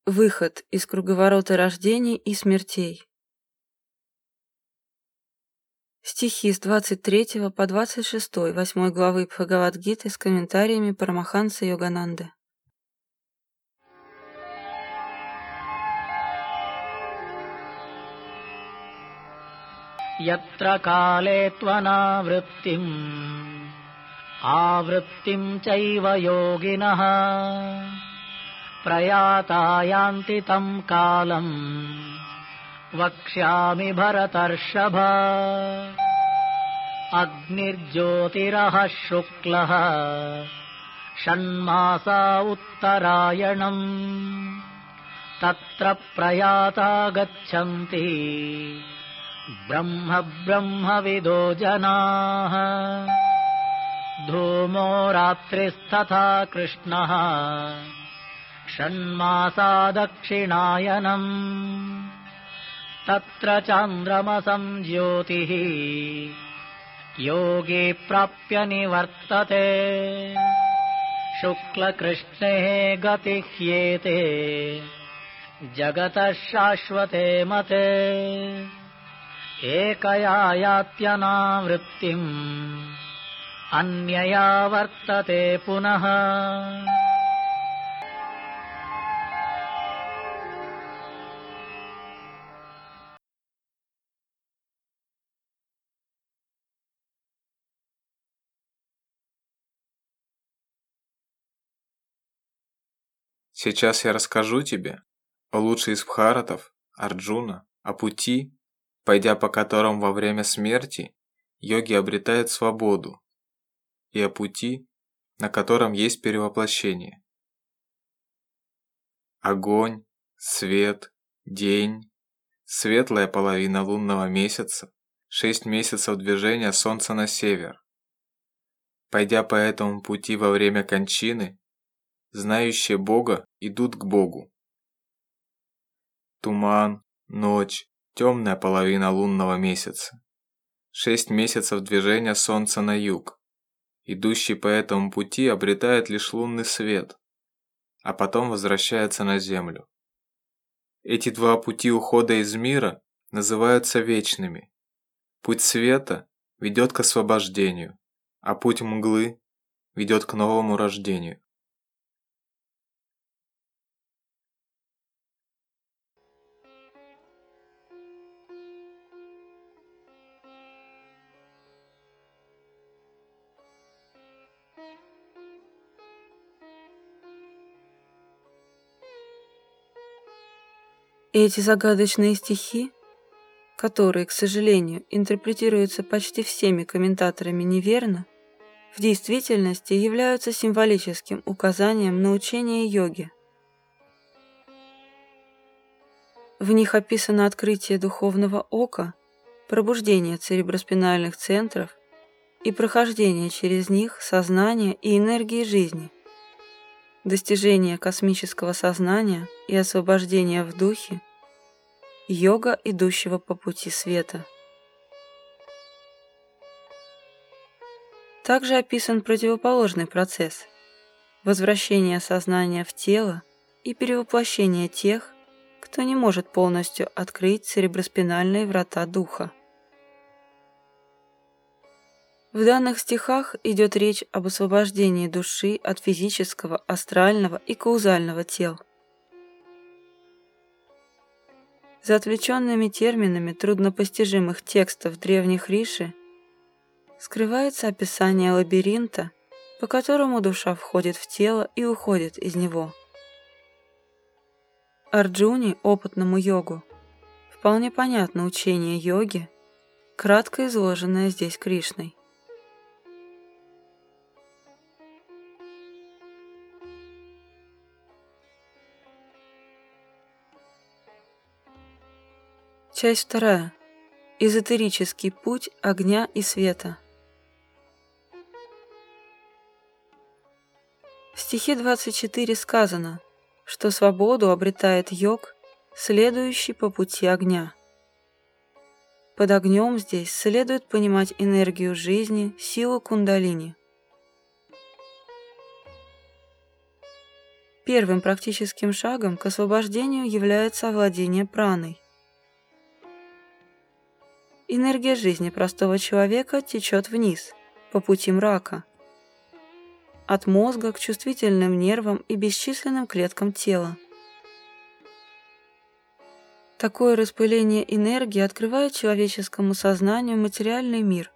Выход из круговорота рождений и смертей. Стихи с 23 по 26 8 главы Бхагавад-гиты с комментариями Парамаханса Йогананды. Ятра кале тванавриттим, авриттим чайва йогинах, प्रयाता यान्ति तं कालम् वक्ष्यामि भरतर्षभ अग्निर्ज्योतिरः शुक्लः षण्मासा उत्तरायणम् तत्र प्रयाता गच्छन्ति ब्रह्म ब्रह्मविदो जनाः धूमो रात्रिस्तथा कृष्णः षण्मासा दक्षिणायनम् तत्र चान्द्रमसं ज्योतिः योगी प्राप्य निवर्तते शुक्लकृष्णे गतिह्येते जगतः शाश्वते मते एकया यात्यनावृत्तिम् अन्यया वर्तते पुनः. Сейчас я расскажу тебе, о лучший из бхаратов, Арджуна, о пути, пойдя по которому во время смерти йоги обретают свободу, и о пути, на котором есть перевоплощение. Огонь, свет, день, светлая половина лунного месяца, 6 месяцев движения солнца на север. Пойдя по этому пути во время кончины, знающие Бога идут к Богу. Туман, ночь, темная половина лунного месяца. 6 месяцев движения солнца на юг. Идущий по этому пути обретает лишь лунный свет, а потом возвращается на землю. Эти два пути ухода из мира называются вечными. Путь света ведет к освобождению, а путь мглы ведет к новому рождению. Эти загадочные стихи, которые, к сожалению, интерпретируются почти всеми комментаторами неверно, в действительности являются символическим указанием на учение йоги. В них описано открытие духовного ока, пробуждение цереброспинальных центров и прохождение через них сознания и энергии жизни, достижение космического сознания и освобождение в духе, йога, идущего по пути света. Также описан противоположный процесс – возвращение сознания в тело и перевоплощение тех, кто не может полностью открыть цереброспинальные врата духа. В данных стихах идет речь об освобождении души от физического, астрального и каузального тел. За отвлеченными терминами труднопостижимых текстов древних риши скрывается описание лабиринта, по которому душа входит в тело и уходит из него. Арджуне, опытному йогу, вполне понятно учение йоги, кратко изложенное здесь Кришной. Часть 2. Эзотерический путь огня и света. В стихе 24 сказано, что свободу обретает йог, следующий по пути огня. Под огнем здесь следует понимать энергию жизни, силу кундалини. Первым практическим шагом к освобождению является овладение праной. Энергия жизни простого человека течет вниз, по пути мрака, от мозга к чувствительным нервам и бесчисленным клеткам тела. Такое распыление энергии открывает человеческому сознанию материальный мир.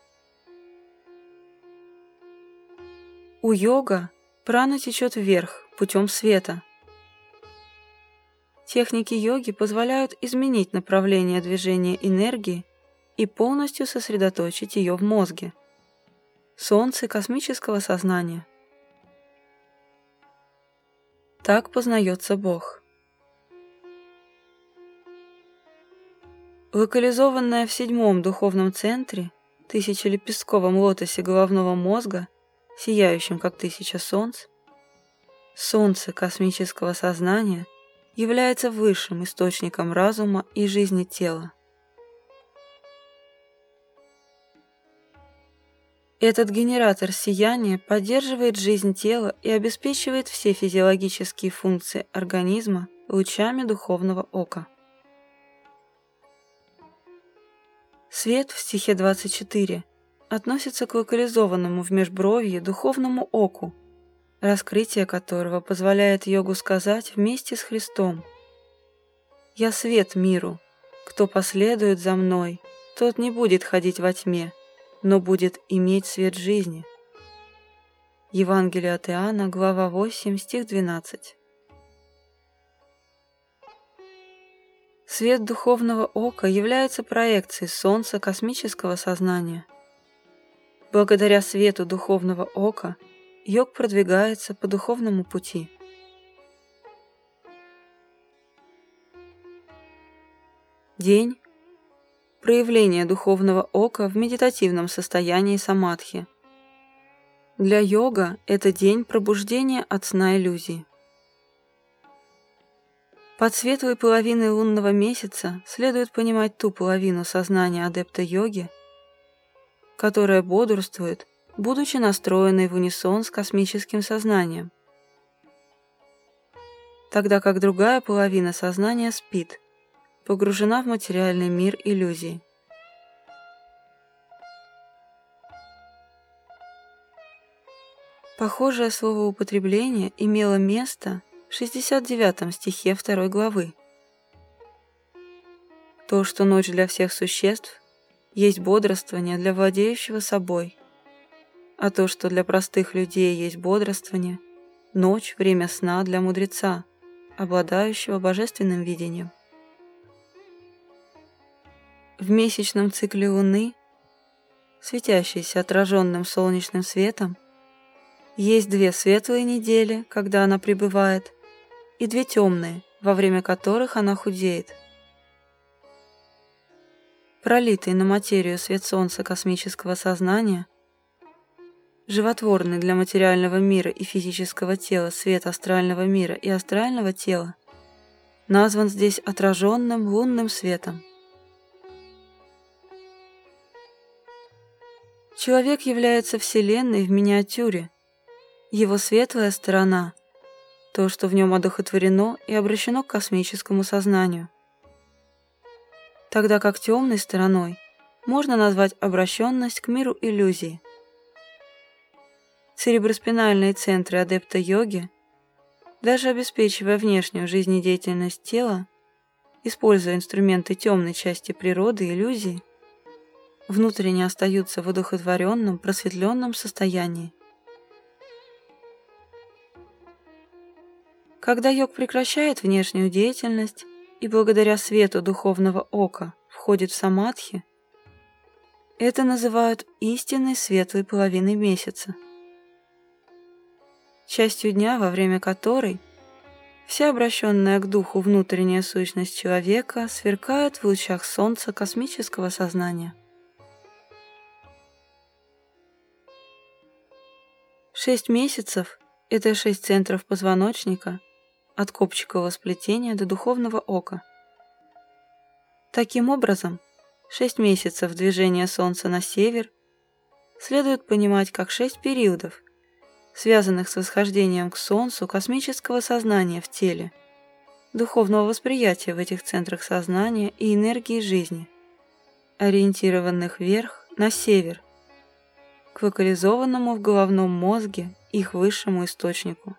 У йога прана течет вверх, путем света. Техники йоги позволяют изменить направление движения энергии и полностью сосредоточить ее в мозге, солнце космического сознания. Так познается Бог. Локализованная в 7-м духовном центре, тысячелепестковом лотосе головного мозга, сияющем как 1000 солнц, солнце космического сознания является высшим источником разума и жизни тела. Этот генератор сияния поддерживает жизнь тела и обеспечивает все физиологические функции организма лучами духовного ока. Свет в стихе 24 относится к локализованному в межбровье духовному оку, раскрытие которого позволяет йогу сказать вместе с Христом: «Я свет миру, кто последует за мной, тот не будет ходить во тьме, но будет иметь свет жизни». Евангелие от Иоанна, глава 8, стих 12. Свет духовного ока является проекцией солнца космического сознания. Благодаря свету духовного ока йог продвигается по духовному пути. День – проявление духовного ока в медитативном состоянии самадхи. Для йога это день пробуждения от сна иллюзий. Под светлой половиной лунного месяца следует понимать ту половину сознания адепта йоги, которая бодрствует, будучи настроенной в унисон с космическим сознанием, тогда как другая половина сознания спит, погружена в материальный мир иллюзий. Похожее словоупотребление имело место в 69 стихе 2 главы. То, что ночь для всех существ, есть бодрствование для владеющего собой, а то, что для простых людей есть бодрствование, ночь – время сна для мудреца, обладающего божественным видением. В месячном цикле Луны, светящейся отраженным солнечным светом, есть 2 светлые недели, когда она пребывает, и 2 темные, во время которых она худеет. Пролитый на материю свет солнца космического сознания, животворный для материального мира и физического тела свет астрального мира и астрального тела, назван здесь отраженным лунным светом. Человек является Вселенной в миниатюре. Его светлая сторона – то, что в нем одухотворено и обращено к космическому сознанию, тогда как темной стороной можно назвать обращенность к миру иллюзий. Цереброспинальные центры адепта йоги, даже обеспечивая внешнюю жизнедеятельность тела, используя инструменты темной части природы иллюзии, внутренне остаются в одухотворенном, просветленном состоянии. Когда йог прекращает внешнюю деятельность и благодаря свету духовного ока входит в самадхи, это называют истинной светлой половиной месяца, частью дня, во время которой вся обращенная к духу внутренняя сущность человека сверкает в лучах солнца космического сознания. 6 месяцев – это 6 центров позвоночника, от копчикового сплетения до духовного ока. Таким образом, 6 месяцев движения Солнца на север следует понимать как 6 периодов, связанных с восхождением к Солнцу космического сознания в теле, духовного восприятия в этих центрах сознания и энергии жизни, ориентированных вверх на север, к локализованному в головном мозге их высшему источнику.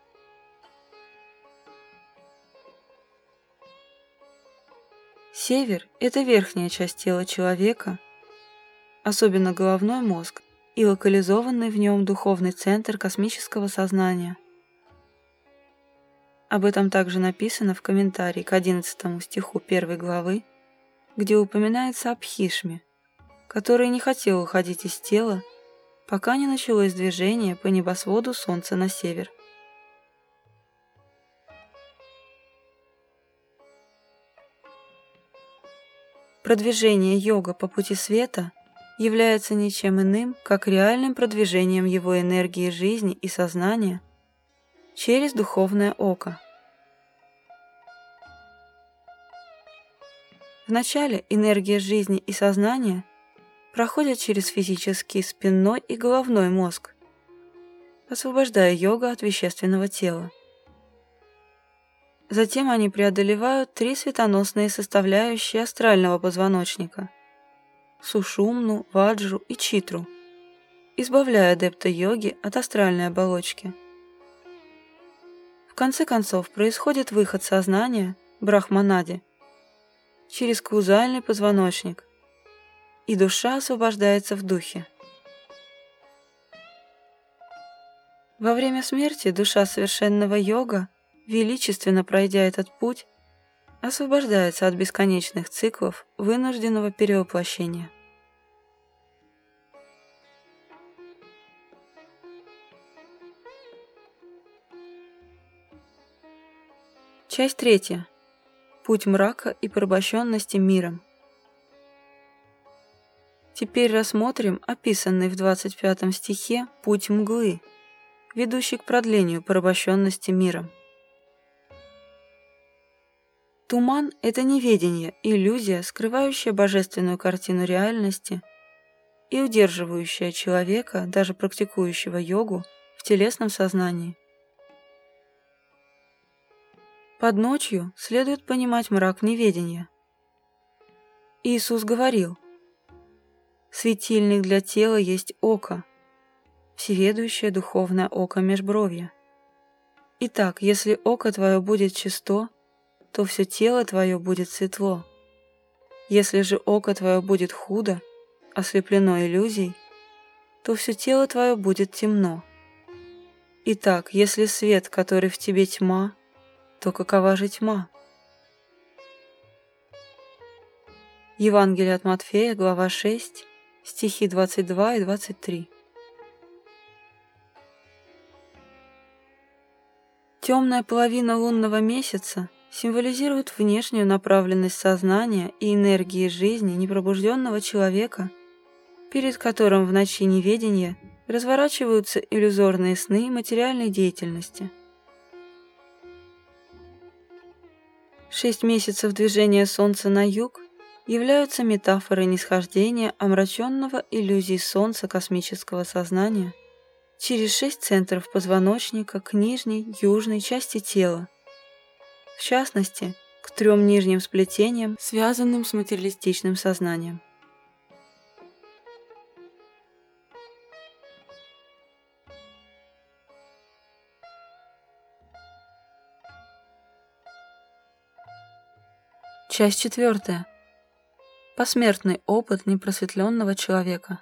Север – это верхняя часть тела человека, особенно головной мозг, и локализованный в нем духовный центр космического сознания. Об этом также написано в комментарии к 11 стиху 1 главы, где упоминается о Бхишме, который не хотел уходить из тела, пока не началось движение по небосводу Солнца на север. Продвижение йога по пути света является ничем иным, как реальным продвижением его энергии жизни и сознания через духовное око. Вначале энергия жизни и сознания проходят через физический спинной и головной мозг, освобождая йога от вещественного тела. Затем они преодолевают 3 светоносные составляющие астрального позвоночника – Сушумну, Ваджру и Читру, избавляя адепта йоги от астральной оболочки. В конце концов происходит выход сознания, брахманади, через каузальный позвоночник, и душа освобождается в духе. Во время смерти душа совершенного йога, величественно пройдя этот путь, освобождается от бесконечных циклов вынужденного перевоплощения. Часть 3. Путь мрака и порабощенности миром. Теперь рассмотрим описанный в 25 стихе путь мглы, ведущий к продлению порабощенности миром. Туман – это неведение, иллюзия, скрывающая божественную картину реальности и удерживающая человека, даже практикующего йогу, в телесном сознании. Под ночью следует понимать мрак неведения. Иисус говорил: «Светильник для тела есть око, всеведущее духовное око межбровья. Итак, если око твое будет чисто, то все тело твое будет светло. Если же око твое будет худо, ослеплено иллюзией, то все тело твое будет темно. Итак, если свет, который в тебе тьма, то какова же тьма?» Евангелие от Матфея, глава 6, стихи 22 и 23. Темная половина лунного месяца символизирует внешнюю направленность сознания и энергии жизни непробужденного человека, перед которым в ночи неведения разворачиваются иллюзорные сны материальной деятельности. 6 месяцев движения Солнца на юг являются метафорой нисхождения омраченного иллюзией Солнца космического сознания через 6 центров позвоночника к нижней, южной части тела, в частности, к 3 нижним сплетениям, связанным с материалистичным сознанием. Часть 4. Посмертный опыт непросветленного человека.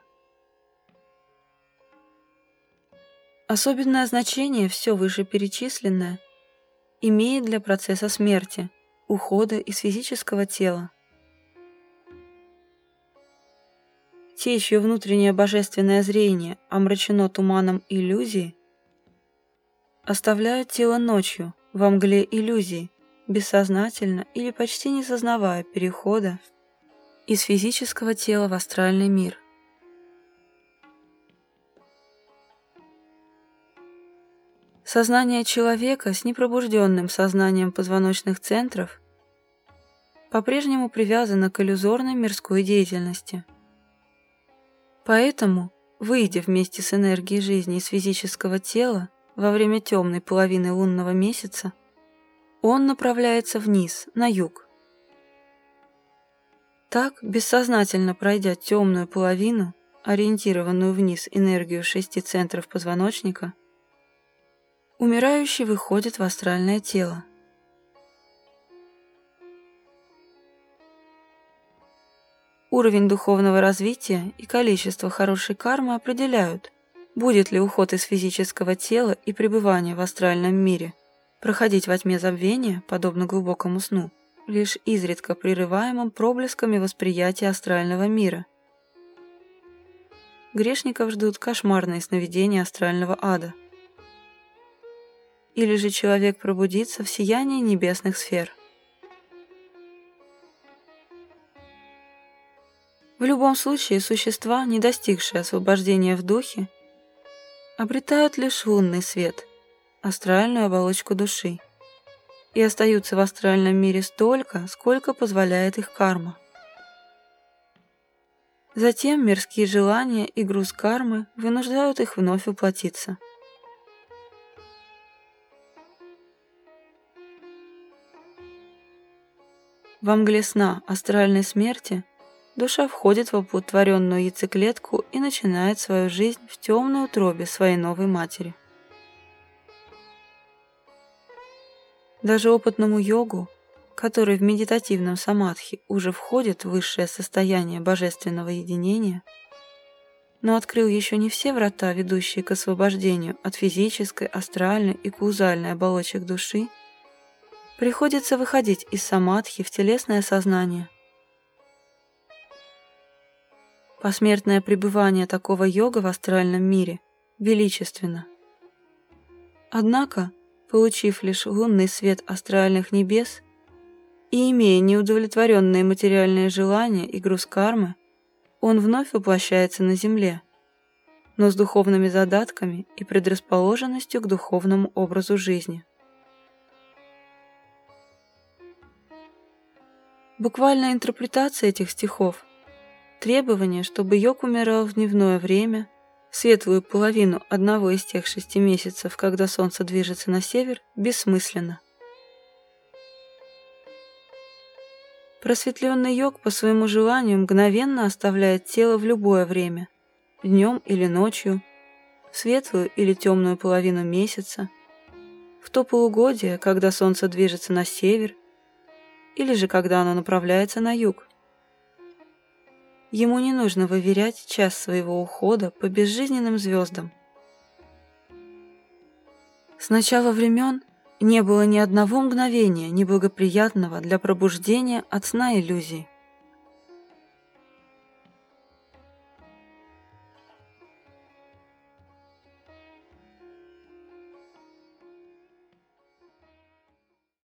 Особенное значение все вышеперечисленное имеет для процесса смерти, ухода из физического тела. Те, чье внутреннее божественное зрение омрачено туманом иллюзии, оставляют тело ночью во мгле иллюзий, бессознательно или почти не сознавая перехода из физического тела в астральный мир. Сознание человека с непробужденным сознанием позвоночных центров по-прежнему привязано к иллюзорной мирской деятельности. Поэтому, выйдя вместе с энергией жизни из физического тела во время темной половины лунного месяца, он направляется вниз, на юг. Так, бессознательно пройдя темную половину, ориентированную вниз энергию 6 центров позвоночника, умирающий выходит в астральное тело. Уровень духовного развития и количество хорошей кармы определяют, будет ли уход из физического тела и пребывание в астральном мире проходить во тьме забвения, подобно глубокому сну, лишь изредка прерываемым проблесками восприятия астрального мира. Грешников ждут кошмарные сновидения астрального ада. Или же человек пробудится в сиянии небесных сфер. В любом случае, существа, не достигшие освобождения в духе, обретают лишь лунный свет, астральную оболочку души, и остаются в астральном мире столько, сколько позволяет их карма. Затем мирские желания и груз кармы вынуждают их вновь воплотиться. Во мгле сна астральной смерти душа входит в оплодотворенную яйцеклетку и начинает свою жизнь в темной утробе своей новой матери. Даже опытному йогу, который в медитативном самадхи уже входит в высшее состояние божественного единения, но открыл еще не все врата, ведущие к освобождению от физической, астральной и каузальной оболочек души, приходится выходить из самадхи в телесное сознание. Посмертное пребывание такого йога в астральном мире величественно. Однако, получив лишь лунный свет астральных небес и имея неудовлетворенные материальные желания и груз кармы, он вновь воплощается на земле, но с духовными задатками и предрасположенностью к духовному образу жизни. Буквальная интерпретация этих стихов – требование, чтобы йог умирал в дневное время, светлую половину одного из тех 6 месяцев, когда солнце движется на север, бессмысленно. Просветленный йог по своему желанию мгновенно оставляет тело в любое время, днем или ночью, в светлую или темную половину месяца, в то полугодие, когда солнце движется на север, или же когда оно направляется на юг. Ему не нужно выверять час своего ухода по безжизненным звездам. С начала времен не было ни одного мгновения неблагоприятного для пробуждения от сна иллюзий.